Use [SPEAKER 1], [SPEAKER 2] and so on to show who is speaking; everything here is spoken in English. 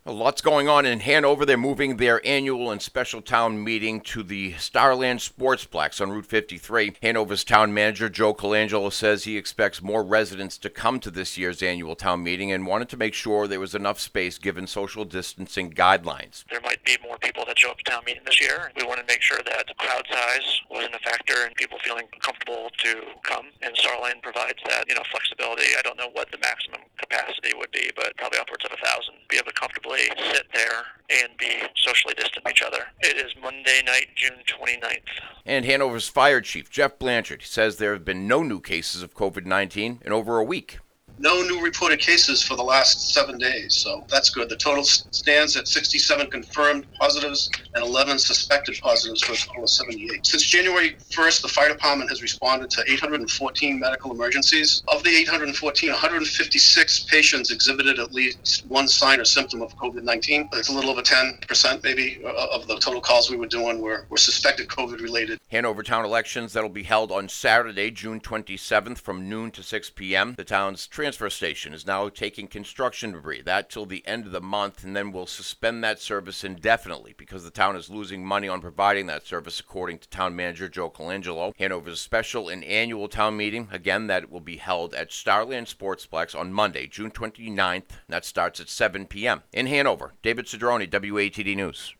[SPEAKER 1] Lots going on in Hanover. They're moving their annual and special town meeting to the Starland Sportsplex on Route 53. Hanover's town manager, Joe Colangelo, says he expects more residents to come to this year's annual town meeting and wanted to make sure there was enough space given social distancing guidelines.
[SPEAKER 2] There might be more people that show up to town meeting this year. We want to make sure that the crowd size wasn't a factor and people feeling comfortable to come. And Starland provides that, flexibility. I don't know what the maximum capacity would be, but probably upwards of 1,000. Be able to comfortably sit there and be socially distant from each other. It is Monday night, June 29th.
[SPEAKER 1] And Hanover's fire chief, Jeff Blanchard, says there have been no new cases of COVID-19 in over a week.
[SPEAKER 3] No new reported cases for the last 7 days, so that's good. The total stands at 67 confirmed positives and 11 suspected positives for a total of 78. Since January 1st, the fire department has responded to 814 medical emergencies. Of the 814, 156 patients exhibited at least one sign or symptom of COVID-19. It's a little over 10% maybe of the total calls we were doing were suspected COVID-related.
[SPEAKER 1] Hanover town elections that'll be held on Saturday, June 27th from noon to 6 p.m. The town's transfer station is now taking construction debris. That till the end of the month, and then we'll suspend that service indefinitely because the town is losing money on providing that service, according to town manager Joe Colangelo. Hanover's special and annual town meeting, again, that will be held at Starland Sportsplex on Monday, June 29th. That starts at 7 p.m. In Hanover, David Cedrone, WATD News.